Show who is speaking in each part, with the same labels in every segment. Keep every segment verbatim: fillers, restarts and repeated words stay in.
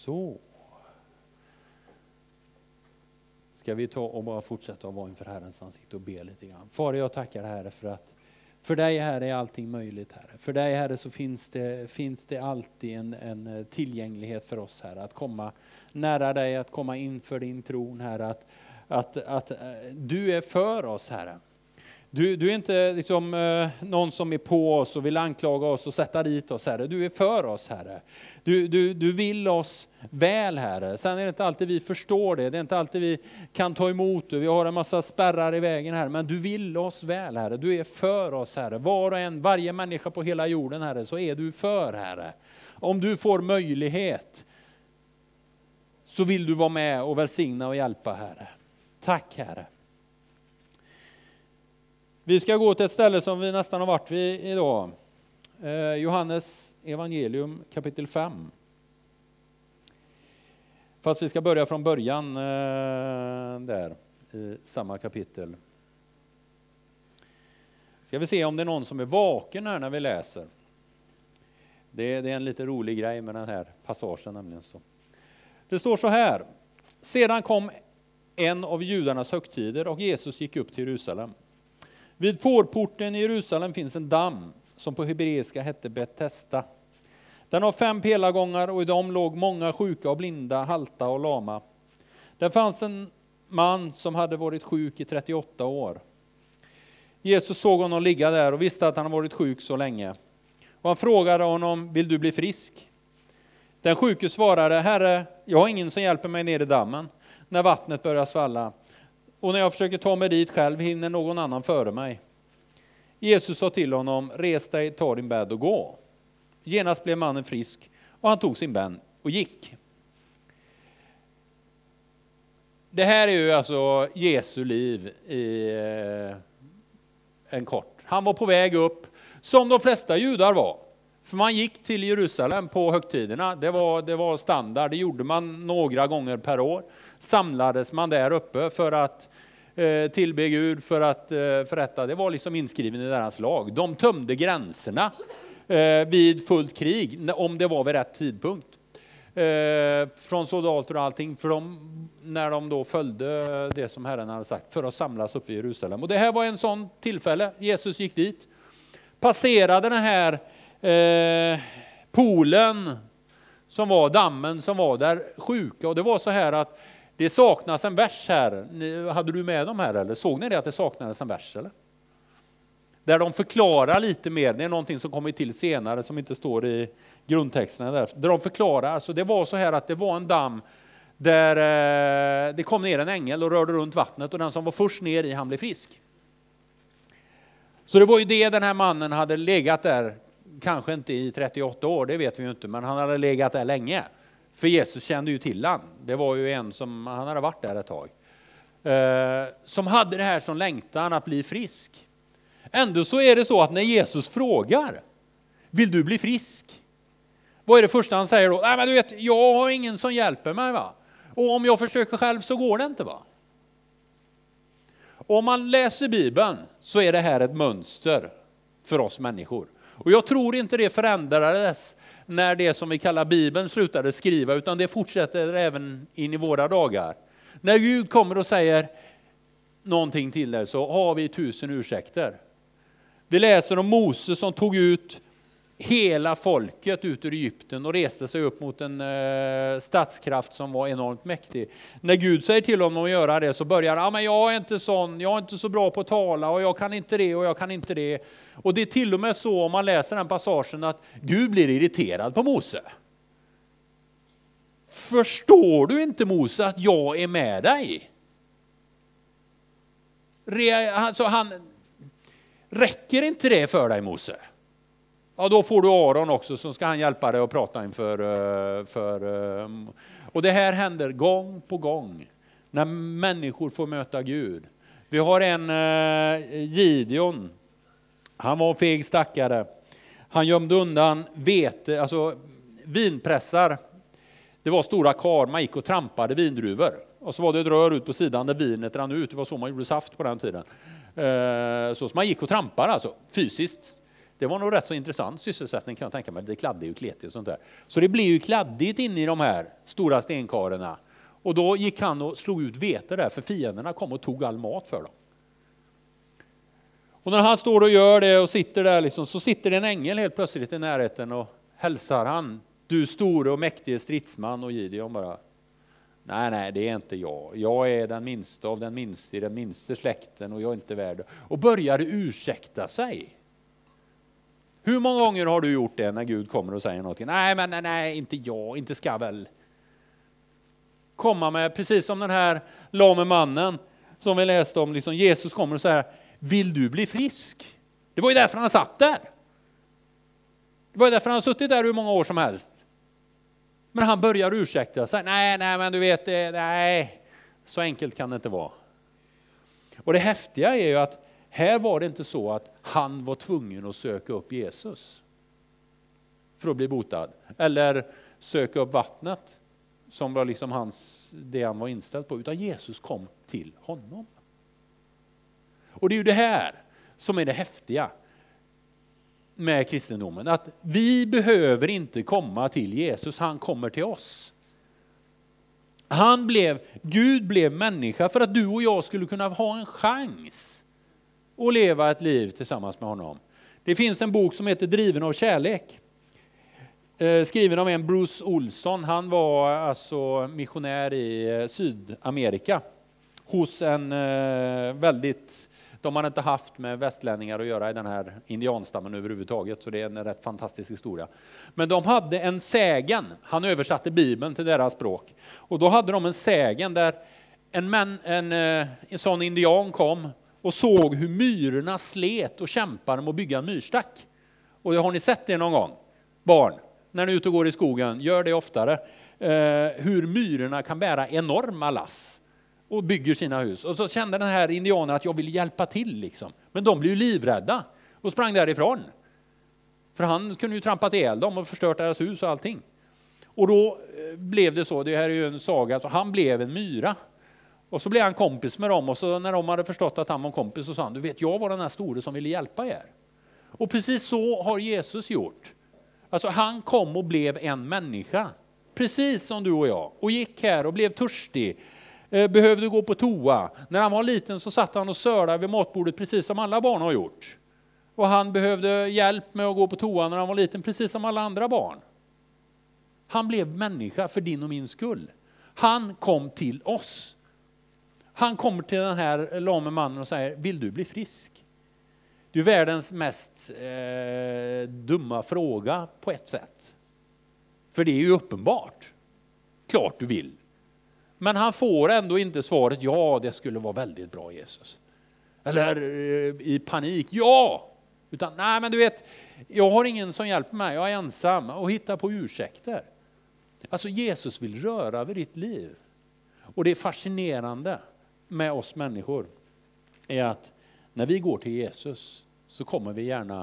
Speaker 1: Så. Ska vi ta och bara fortsätta att vara inför Herrens ansikte och be lite grann. Fader, jag tackar Herre för att för dig Herre är allting möjligt Herre. För dig Herre så finns det, finns det alltid en, en tillgänglighet för oss Herre. Att komma nära dig, att komma inför din tron Herre. Att, att, att du är för oss Herre. Du, du är inte liksom eh, någon som är på oss och vill anklaga oss och sätta dit oss Herre. Du är för oss Herre. Du, du, du vill oss väl Herre. Sen är det inte alltid vi förstår det. Det är inte alltid vi kan ta emot det. Vi har en massa spärrar i vägen Herre. Men du vill oss väl Herre. Du är för oss Herre. Var och en, varje människa på hela jorden Herre, så är du för Herre. Om du får möjlighet så vill du vara med och välsigna och hjälpa Herre. Tack Herre. Vi ska gå till ett ställe som vi nästan har varit vid idag. Eh, Johannes evangelium kapitel fem. Fast vi ska börja från början eh, där i samma kapitel. Ska vi se om det är någon som är vaken här när vi läser. Det, det är en lite rolig grej med den här passagen nämligen. Så. Det står så här. Sedan kom en av judarnas högtider och Jesus gick upp till Jerusalem. Vid fårporten i Jerusalem finns en damm som på hebreiska hette Betesda. Den har fem pelargångar och i dem låg många sjuka och blinda, halta och lama. Där fanns en man som hade varit sjuk i trettioåtta år. Jesus såg honom ligga där och visste att han varit sjuk så länge. Och han frågade honom, vill du bli frisk? Den sjuke svarade, Herre, jag har ingen som hjälper mig ner i dammen när vattnet börjar svalla. Och när jag försöker ta mig dit själv hinner någon annan före mig. Jesus sa till honom, res dig, ta din bädd och gå. Genast blev mannen frisk och han tog sin bädd och gick. Det här är ju alltså Jesu liv i en kort. Han var på väg upp som de flesta judar var. För man gick till Jerusalem på högtiderna. Det var, det var standard. Det gjorde man några gånger per år. Samlades man där uppe för att eh, tillbe Gud, för att eh, förrätta. Det var liksom inskriven i deras lag. De tömde gränserna eh, vid fullt krig, om det var vid rätt tidpunkt. Eh, från soldater och allting, för de, när de då följde det som Herren hade sagt, för att samlas upp i Jerusalem. Och det här var en sån tillfälle. Jesus gick dit, passerade den här eh, poolen som var dammen som var där sjuka. Och det var så här att det saknas en vers här. Hade du med dem här eller? Såg ni det att det saknades en vers eller? Där de förklarar lite mer. Det är någonting som kommer till senare som inte står i grundtexterna där. Där de förklarar. Alltså det var så här att det var en damm där eh, det kom ner en ängel och rörde runt vattnet. Och den som var först ner i han blev frisk. Så det var ju det den här mannen hade legat där. Kanske inte i trettioåtta år, det vet vi ju inte. Men han hade legat där länge. För Jesus kände ju till han. Det var ju en som, han hade varit där ett tag. Eh, som hade det här som längtan att bli frisk. Ändå så är det så att när Jesus frågar, vill du bli frisk? Vad är det första han säger då? Nej men du vet, jag har ingen som hjälper mig va. Och om jag försöker själv så går det inte va. Om man läser Bibeln så är det här ett mönster för oss människor. Och jag tror inte det förändrades när det som vi kallar Bibeln slutade skriva, utan det fortsätter även in i våra dagar. När Gud kommer och säger någonting till dig så har vi tusen ursäkter. Vi läser om Moses som tog ut hela folket ut ur Egypten och reste sig upp mot en eh, statskraft som var enormt mäktig. När Gud säger till honom att göra det så börjar han, ah, men jag är inte sån, jag är inte så bra på att tala och jag kan inte det och jag kan inte det. Och det är till och med så om man läser den passagen att Gud blir irriterad på Mose. Förstår du inte Mose att jag är med dig? Re, alltså han, räcker inte det för dig Mose? Ja, då får du Aron också som ska han hjälpa dig att prata inför. För, och det här händer gång på gång när människor får möta Gud. Vi har en uh, Gideon. Han var feg stackare. Han gömde undan vete, alltså vinpressar. Det var stora kar, man gick och trampade vindruvor. Och så var det ett rör ut på sidan där vinet rann ut. Det var så man gjorde saft på den tiden. Uh, så man gick och trampade alltså, fysiskt. Det var nog rätt så intressant sysselsättning kan jag tänka mig. Det är kladdigt och kletigt och sånt där. Så det blev ju kladdigt in i de här stora stenkarlarna. Och då gick han och slog ut vete där, för fienderna kom och tog all mat för dem. Och när han står och gör det och sitter där liksom, så sitter det en ängel helt plötsligt i närheten och hälsar han. Du store och mäktige stridsman, och Gideon bara, nej nej det är inte jag. Jag är den minsta av den minsta i den minsta släkten och jag är inte värd. Och började ursäkta sig. Hur många gånger har du gjort det när Gud kommer och säger något? Nej men nej, nej inte jag, inte ska väl. Komma med, precis som den här lame mannen som vi läste om, liksom Jesus kommer och säger, vill du bli frisk? Det var ju därför han satt där. Det var ju därför han har suttit där hur många år som helst. Men han börjar ursäkta sig. Nej, nej, men du vet, nej, så enkelt kan det inte vara. Och det häftiga är ju att här var det inte så att han var tvungen att söka upp Jesus för att bli botad. Eller söka upp vattnet som var liksom hans, det han var inställd på. Utan Jesus kom till honom. Och det är ju det här som är det häftiga med kristendomen. Att vi behöver inte komma till Jesus, han kommer till oss. Han blev, Gud blev människa för att du och jag skulle kunna ha en chans att leva ett liv tillsammans med honom. Det finns en bok som heter Driven av kärlek. Skriven av en Bruce Olson. Han var alltså missionär i Sydamerika. Hos en väldigt, de har inte haft med västlänningar att göra i den här indianstammen överhuvudtaget. Så det är en rätt fantastisk historia. Men de hade en sägen. Han översatte Bibeln till deras språk. Och då hade de en sägen där en, man, en, en sån indian kom och såg hur myrorna slet och kämpade med att bygga en myrstack. Och har ni sett det någon gång? Barn, när ni är ute och går i skogen, gör det oftare. Eh, hur myrorna kan bära enorma lass och bygger sina hus. Och så kände den här indianen att jag vill hjälpa till. Liksom. Men de blev ju livrädda och sprang därifrån. För han kunde ju trampat ihjäl dem och förstört deras hus och allting. Och då blev det så, det här är ju en saga, så han blev en myra. Och så blev han kompis med dem och så när de hade förstått att han var en kompis så sa han, du vet jag var den här store som ville hjälpa er. Och precis så har Jesus gjort. Alltså han kom och blev en människa. Precis som du och jag. Och gick här och blev törstig. Behövde gå på toa. När han var liten så satt han och sörde vid matbordet precis som alla barn har gjort. Och han behövde hjälp med att gå på toa när han var liten precis som alla andra barn. Han blev människa för din och min skull. Han kom till oss. Han kommer till den här lame mannen och säger, vill du bli frisk? Det är världens mest eh, dumma fråga på ett sätt. För det är ju uppenbart. Klart du vill. Men han får ändå inte svaret, ja det skulle vara väldigt bra Jesus. Eller eh, i panik, ja. Utan nej men du vet, jag har ingen som hjälper mig, jag är ensam och hittar på ursäkter. Alltså Jesus vill röra vid ditt liv. Och det är fascinerande med oss människor är att när vi går till Jesus så kommer vi gärna,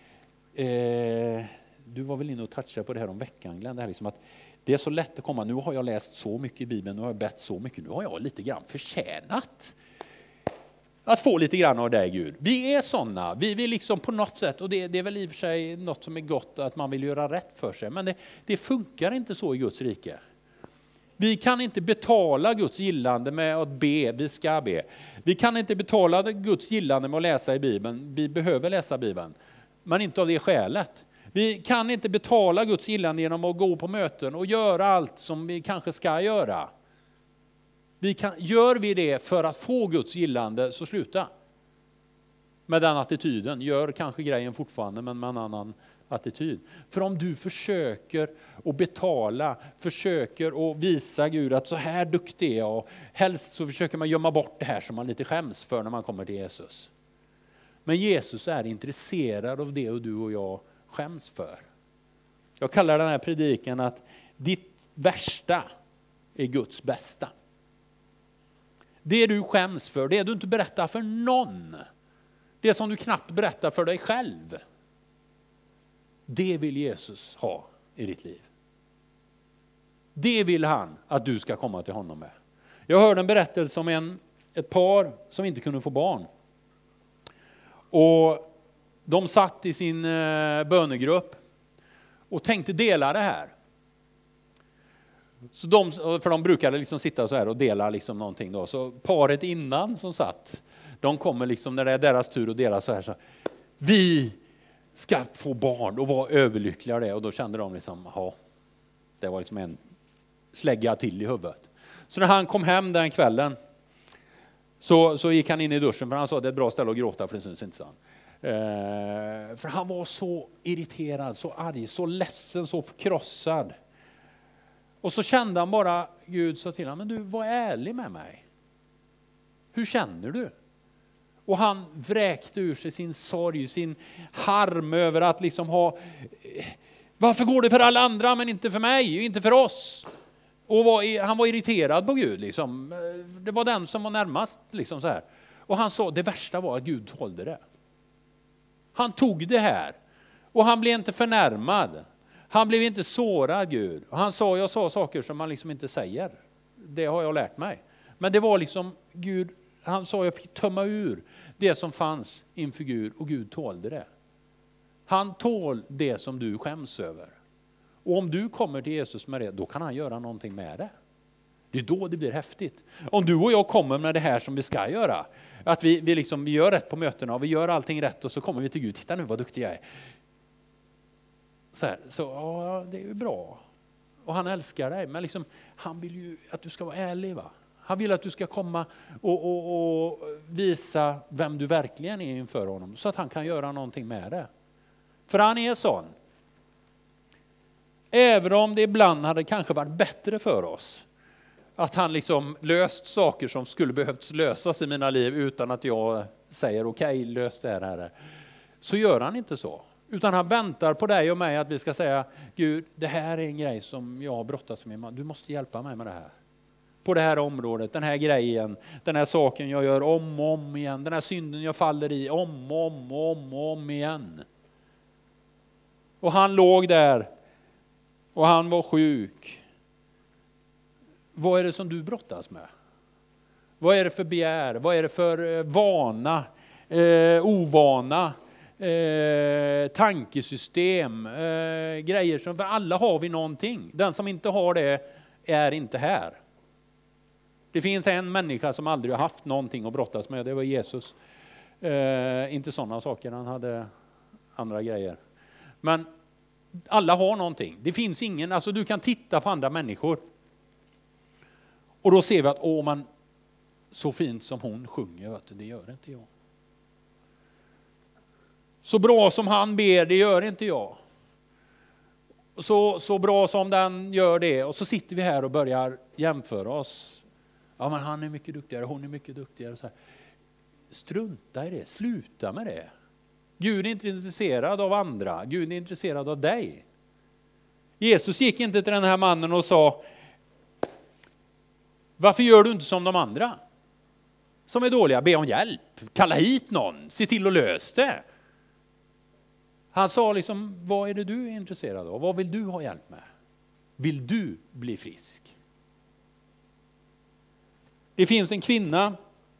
Speaker 1: eh, du var väl inne och touchade på det här om veckan Glenn, det här liksom att det är så lätt att komma, nu har jag läst så mycket i Bibeln, nu har jag bett så mycket, nu har jag lite grann förtjänat att få lite grann av dig Gud. Vi är sådana, vi vill liksom på något sätt, och det, det är väl i och för sig något som är gott att man vill göra rätt för sig, men det, det funkar inte så i Guds rike. Vi kan inte betala Guds gillande med att be, vi ska be. Vi kan inte betala Guds gillande med att läsa i Bibeln, vi behöver läsa Bibeln. Men inte av det skälet. Vi kan inte betala Guds gillande genom att gå på möten och göra allt som vi kanske ska göra. Vi kan, gör vi det för att få Guds gillande så sluta. Med den attityden, gör kanske grejen fortfarande men med en annan attityd. För om du försöker att betala, försöker att visa Gud att så här duktig är jag, och helst så försöker man gömma bort det här som man lite skäms för när man kommer till Jesus. Men Jesus är intresserad av det och du och jag skäms för. Jag kallar den här predikan att ditt värsta är Guds bästa. Det du skäms för, det du inte berättar för någon, det som du knappt berättar för dig själv, det vill Jesus ha i ditt liv. Det vill han att du ska komma till honom med. Jag hörde en berättelse om en, ett par som inte kunde få barn. Och De satt i sin bönegrupp och tänkte dela det här. Så de, för de brukade liksom sitta så här och dela liksom någonting då. Så paret innan som satt, de kommer liksom när det är deras tur att dela så här. Så, vi ska få barn och vara överlyckliga det. Och då kände de liksom, ja, det var liksom en slägga till i huvudet. Så när han kom hem den kvällen så, så gick han in i duschen, för han sa det är ett bra ställe att gråta för det syns inte, så han. Eh, för han var så irriterad, så arg, så ledsen, så förkrossad. Och så kände han bara, Gud sa till honom, men du, var ärlig med mig. Hur känner du? Och han vräkte ur sig sin sorg, sin harm över att liksom ha, varför går det för alla andra men inte för mig och inte för oss? Och var, han var irriterad på Gud. Liksom. Det var den som var närmast. Liksom så här. Och han sa, det värsta var att Gud tålde det. Han tog det här. Och han blev inte förnärmad. Han blev inte sårad, Gud. Och han sa, jag sa saker som man liksom inte säger. Det har jag lärt mig. Men det var liksom, Gud, han sa, jag fick tömma ur det som fanns inför Gud. Och Gud tålde det. Han tål det som du skäms över. Och om du kommer till Jesus med det, då kan han göra någonting med det. Det är då det blir häftigt. Om du och jag kommer med det här som vi ska göra, att vi, vi, liksom, vi gör rätt på mötena och vi gör allting rätt och så kommer vi till Gud, titta nu vad duktig jag är. Så, här, så ja, det är ju bra. Och han älskar dig, men liksom, han vill ju att du ska vara ärlig, va? Han vill att du ska komma och, och, och visa vem du verkligen är inför honom, så att han kan göra någonting med det. För han är sån. Även om det ibland hade kanske varit bättre för oss att han liksom löst saker som skulle behövts lösas i mina liv utan att jag säger okej, okay, lös det här, här. Så gör han inte så. Utan han väntar på dig och mig att vi ska säga, Gud, det här är en grej som jag har brottats med. Du måste hjälpa mig med det här. På det här området, den här grejen, den här saken jag gör om och om igen. Den här synden jag faller i om och om och om, och om igen. Och han låg där. Och han var sjuk. Vad är det som du brottas med? Vad är det för begär? Vad är det för vana, eh, ovana, eh, tankesystem, eh, grejer som, för alla har vi någonting. Den som inte har det är inte här. Det finns en människa som aldrig har haft någonting att brottas med, det var Jesus. Eh, inte sådana saker, han hade andra grejer. Men alla har någonting. Det finns ingen, alltså du kan titta på andra människor. Och då ser vi att, åh man, så fint som hon sjunger, vet du, det gör inte jag. Så bra som han ber, det gör inte jag. Så, så bra som den gör det. Och så sitter vi här och börjar jämföra oss. Ja, men han är mycket duktigare, hon är mycket duktigare. Så här. Strunta i det, sluta med det. Gud är inte intresserad av andra. Gud är intresserad av dig. Jesus gick inte till den här mannen och sa, varför gör du inte som de andra? Som är dåliga, be om hjälp. Kalla hit någon, se till att lösa det. Han sa liksom, vad är det du är intresserad av? Vad vill du ha hjälp med? Vill du bli frisk? Det finns en kvinna,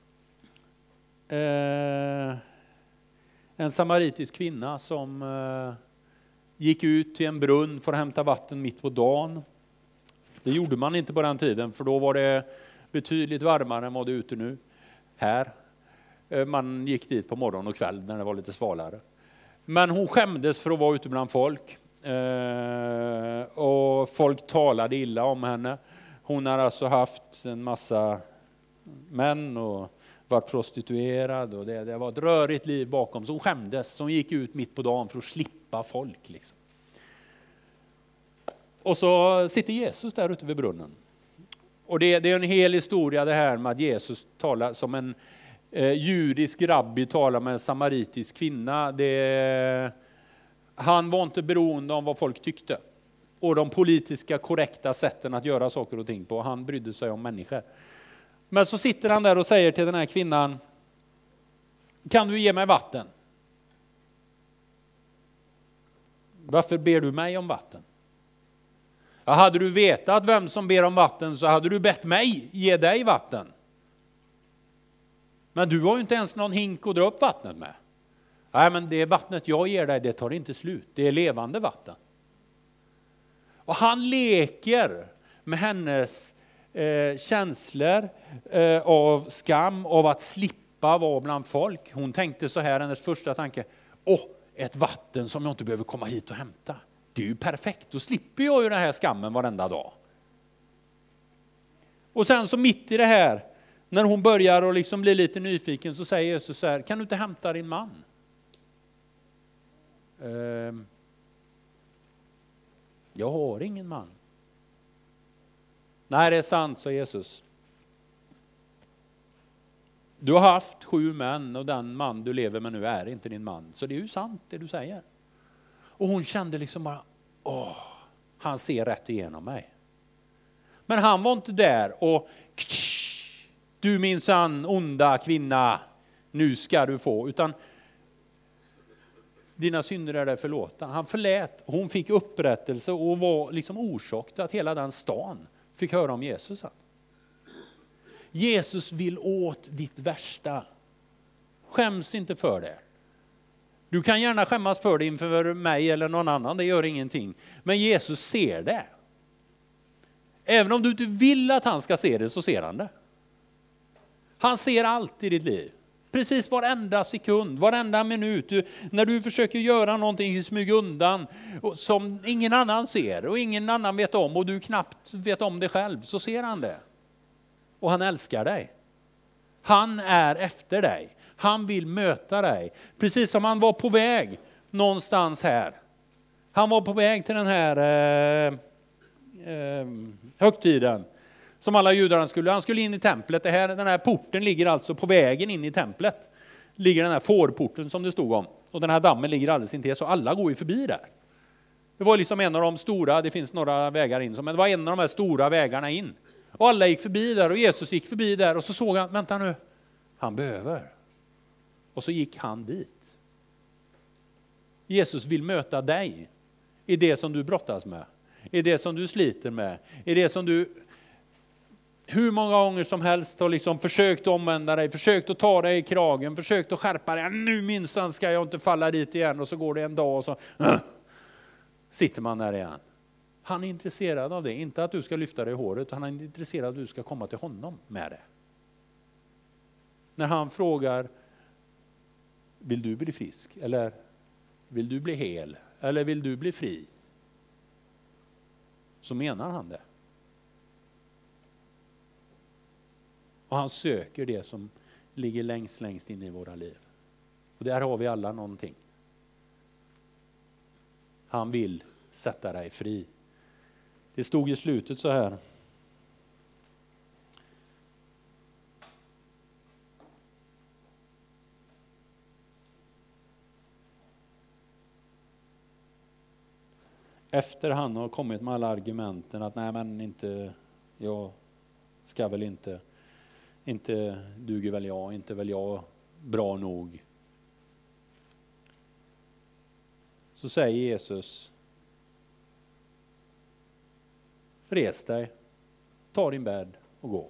Speaker 1: eh, en samaritisk kvinna som eh, gick ut till en brunn för att hämta vatten mitt på dagen. Det gjorde man inte på den tiden, för då var det betydligt varmare än vad det är ute nu. Här. Eh, man gick dit på morgon och kväll när det var lite svalare. Men hon skämdes för att vara ute bland folk. Eh, och folk talade illa om henne. Hon har alltså haft en massa män och varit prostituerad. Och det, det var ett rörigt liv bakom. Så hon skämdes. Så hon gick ut mitt på dagen för att slippa folk. Liksom. Och så sitter Jesus där ute vid brunnen. Och det, det är en hel historia det här med att Jesus talar som en eh, judisk rabbi talar med en samaritisk kvinna. Det, han var inte beroende av vad folk tyckte. Och de politiska korrekta sätten att göra saker och ting på. Han brydde sig om människor. Men så sitter han där och säger till den här kvinnan, kan du ge mig vatten? Varför ber du mig om vatten? Ja, hade du vetat vem som ber om vatten så hade du bett mig ge dig vatten. Men du har ju inte ens någon hink att dra upp vattnet med. Nej, men det vattnet jag ger dig, det tar inte slut. Det är levande vatten. Och han leker med hennes eh, känslor eh, av skam, av att slippa vara bland folk. Hon tänkte så här, hennes första tanke, åh, ett vatten som jag inte behöver komma hit och hämta. Det är ju perfekt, då slipper jag ju den här skammen varenda dag. Och sen så mitt i det här, när hon börjar och liksom bli lite nyfiken, så säger Jesus så här, kan du inte hämta din man? Ehm, jag har ingen man. Nej, det är sant, sa Jesus. Du har haft sju män och den man du lever med nu är inte din man. Så det är ju sant det du säger. Och hon kände liksom bara, åh, han ser rätt igenom mig. Men han var inte där och du minsann onda kvinna, nu ska du få. Utan dina synder är där förlåta. Han förlät, hon fick upprättelse och var liksom orsak till att hela den stan fick höra om Jesus. Jesus vill åt ditt värsta. Skäms inte för det. Du kan gärna skämmas för det inför mig eller någon annan, det gör ingenting. Men Jesus ser det. Även om du inte vill att han ska se det, så ser han det. Han ser allt i ditt liv. Precis varenda sekund, varenda minut. Du, när du försöker göra någonting i smyg undan som ingen annan ser och ingen annan vet om och du knappt vet om det själv, så ser han det. Och han älskar dig. Han är efter dig. Han vill möta dig. Precis som han var på väg någonstans här. Han var på väg till den här eh, eh, högtiden som alla judarna skulle. Han skulle in i templet. Det här, den här porten ligger alltså på vägen in i templet. Ligger den här fårporten som det stod om. Och den här dammen ligger alldeles intill, så alla går ju förbi där. Det var liksom en av de stora, det finns några vägar in, men det var en av de här stora vägarna in. Och alla gick förbi där och Jesus gick förbi där och så såg han, vänta nu, han behöver. Och så gick han dit. Jesus vill möta dig i det som du brottas med. I det som du sliter med. I det som du hur många gånger som helst har liksom försökt omvända dig. Försökt att ta dig i kragen. Försökt att skärpa dig. Nu minsann ska jag inte falla dit igen. Och så går det en dag och så äh, sitter man där igen. Han är intresserad av det. Inte att du ska lyfta dig i håret. Han är intresserad av att du ska komma till honom med det. När han frågar, vill du bli frisk? Eller vill du bli hel? Eller vill du bli fri? Så menar han det. Och han söker det som ligger längst, längst in i våra liv. Och där har vi alla någonting. Han vill sätta dig fri. Det stod i slutet så här. Efter han har kommit med alla argumenten att nej men inte, jag ska väl inte, inte duger väl jag, inte väl jag bra nog. Så säger Jesus, res dig, ta din bädd och gå.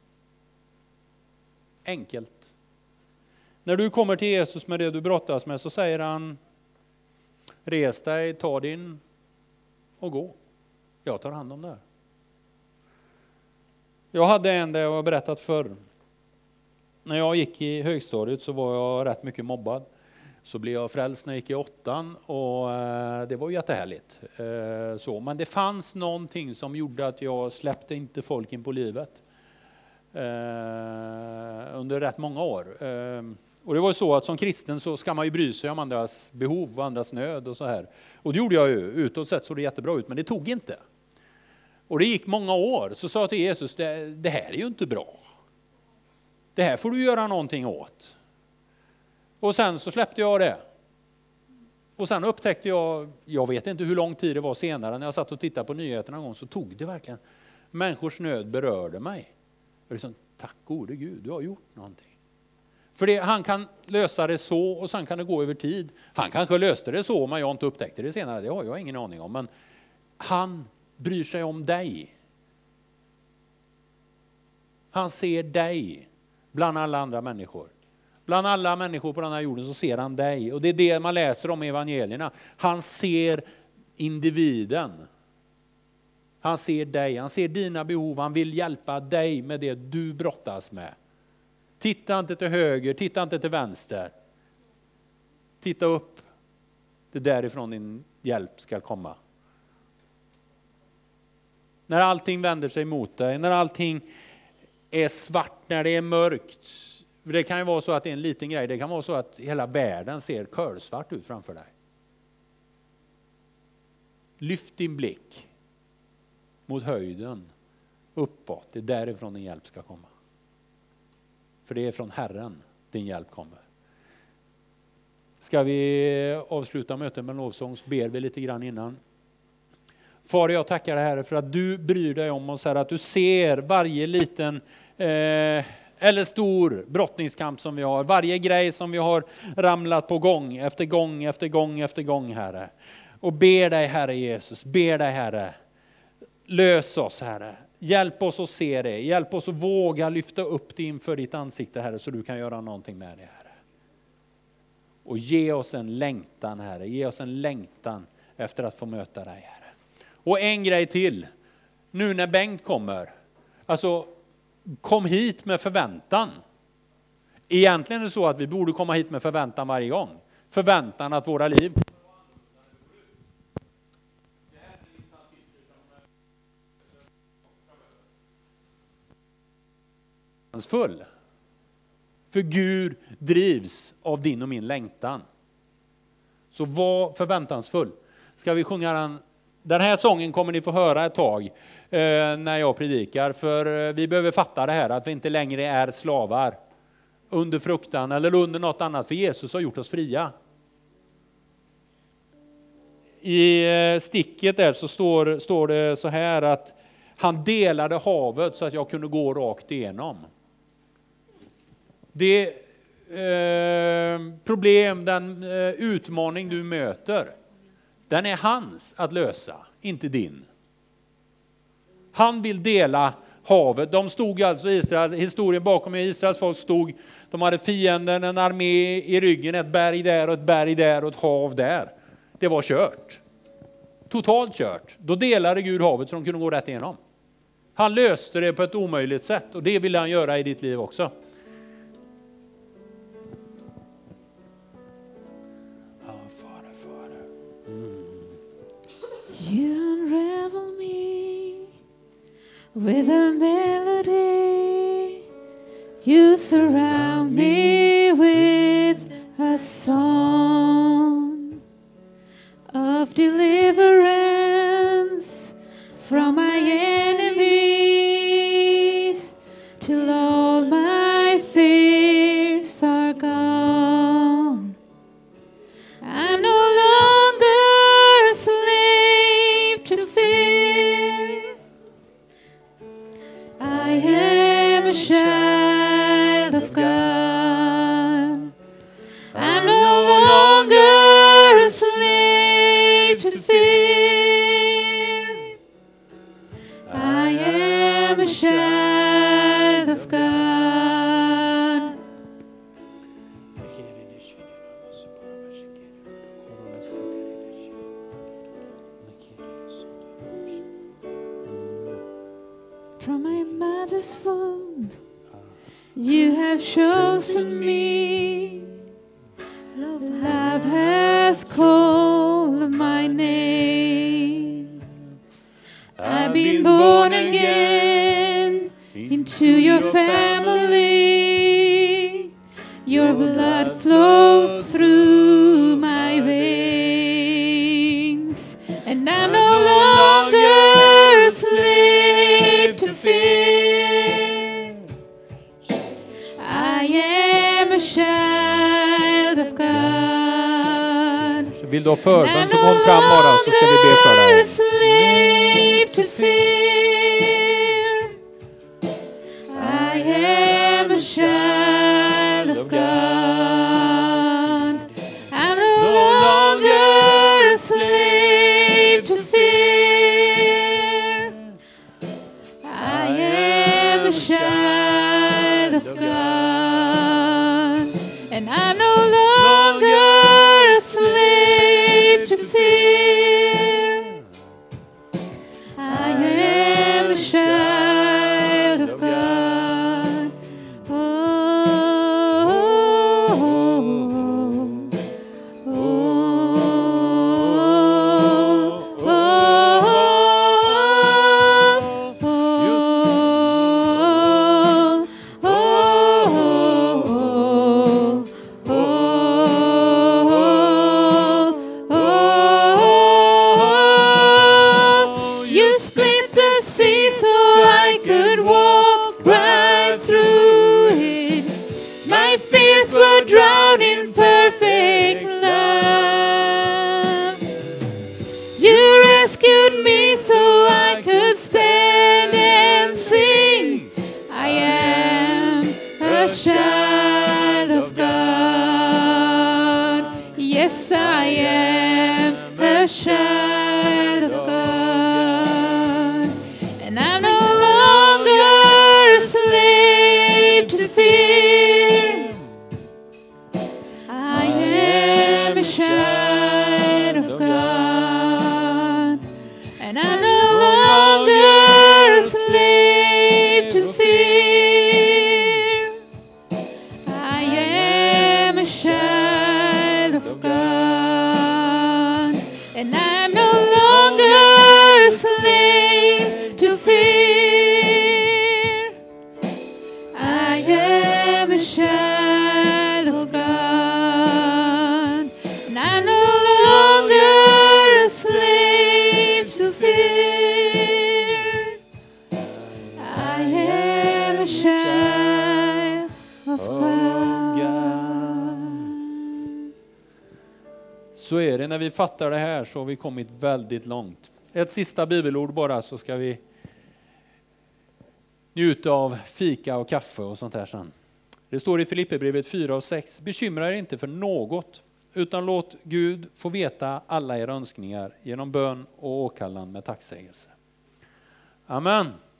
Speaker 1: Enkelt. När du kommer till Jesus med det du brottas med så säger han, res dig, ta din och gå. Jag tar hand om det här. Jag hade en där jag har berättat förr. När jag gick i högstadiet så var jag rätt mycket mobbad. Så blev jag frälst när jag gick i åttan och det var jättehärligt. Så, men det fanns någonting som gjorde att jag släppte inte folk in på livet. Under rätt många år. Och det var ju så att som kristen så ska man ju bry sig om andras behov och andras nöd och så här. Och det gjorde jag ju. Utåt sett såg det jättebra ut, men det tog inte. Och det gick många år. Så sa jag till Jesus, det, det här är ju inte bra. Det här får du göra någonting åt. Och sen så släppte jag det. Och sen upptäckte jag, jag vet inte hur lång tid det var senare, när jag satt och tittade på nyheterna en gång, så tog det verkligen. Människors nöd berörde mig. Och liksom, tack gode Gud, du har gjort någonting. För det, han kan lösa det så och sen kan det gå över tid. Han kanske löste det så men jag inte upptäckte det senare. Det har jag ingen aning om. Men han bryr sig om dig. Han ser dig bland alla andra människor. Bland alla människor på den här jorden så ser han dig. Och det är det man läser om i evangelierna. Han ser individen. Han ser dig, han ser dina behov, han vill hjälpa dig med det du brottas med. Titta inte till höger, titta inte till vänster. Titta upp. Det är därifrån din hjälp ska komma. När allting vänder sig mot dig, när allting är svart, när det är mörkt. Det kan ju vara så att det är en liten grej, det kan vara så att hela världen ser kolsvart ut framför dig. Lyft din blick mot höjden, uppåt. Det är därifrån din hjälp ska komma. För det är från Herren din hjälp kommer. Ska vi avsluta mötet med lovsång, så ber vi lite grann innan. Far, jag tackar dig Herre för att du bryr dig om oss här, att du ser varje liten eh, eller stor brottningskamp som vi har. Varje grej som vi har ramlat på gång efter gång efter gång efter gång Herre. Och ber dig Herre Jesus, ber dig Herre. Lös oss Herre. Hjälp oss att se det. Hjälp oss att våga lyfta upp det inför ditt ansikte Herre, så du kan göra någonting med det Herre. Och ge oss en längtan Herre. Ge oss en längtan efter att få möta dig Herre. Och en grej till. Nu när Bengt kommer. Alltså kom hit med förväntan. Egentligen är det så att vi borde komma hit med förväntan varje gång. Förväntan att våra liv full. För Gud drivs av din och min längtan. Så var förväntansfull. Ska vi sjunga den? Den här sången kommer ni få höra ett tag eh, när jag predikar. För eh, vi behöver fatta det här, att vi inte längre är slavar under fruktan eller under något annat. För Jesus har gjort oss fria. I eh, sticket där så står, står det så här att han delade havet så att jag kunde gå rakt igenom. Det eh, problem, den eh, utmaning du möter, den är hans att lösa, inte din. Han vill dela havet. De stod alltså i Israel, historien bakom Israels folk stod, de hade fienden, en armé i ryggen, ett berg där och ett berg där och ett hav där. Det var kört. Totalt kört. Då delade Gud havet så de kunde gå rätt igenom. Han löste det på ett omöjligt sätt, och det vill han göra i ditt liv också.
Speaker 2: You unravel me with a melody. You surround me with a song of deliverance from my enemies till all my fears are gone. I'm no longer a slave to fear. I am a child of God. I'm no longer a slave to fear. I am a child of God. From my mother's womb, you have chosen me. Love has called my name. I've been born again into your family. Your blood flows through my veins, and I'm no longer a slave to fear. I am a child of God.
Speaker 1: Så vill du ha förbön så kom fram bara, så ska vi be för dig.
Speaker 2: Slave to fear. I am a child of God. I'm no longer a slave to fear. I am a child of God. so I could stand and sing. I am a child of God. Yes, I am a child of God. And I'm no longer a slave to fear. I am a child of God. And I'm no longer a slave to fear. I am a child of God. And I'm no longer a slave to fear. I am a child of God. And I'm no longer a slave to fear. I am a child of God.
Speaker 1: Så är det när vi fattar det här, så har vi kommit väldigt långt. Ett sista bibelord bara, så ska vi njuta av fika och kaffe och sånt här sen. Det står i Filipperbrevet fyra och sex. Bekymra er inte för något, utan låt Gud få veta alla era önskningar genom bön och åkallan med tacksägelse. Amen.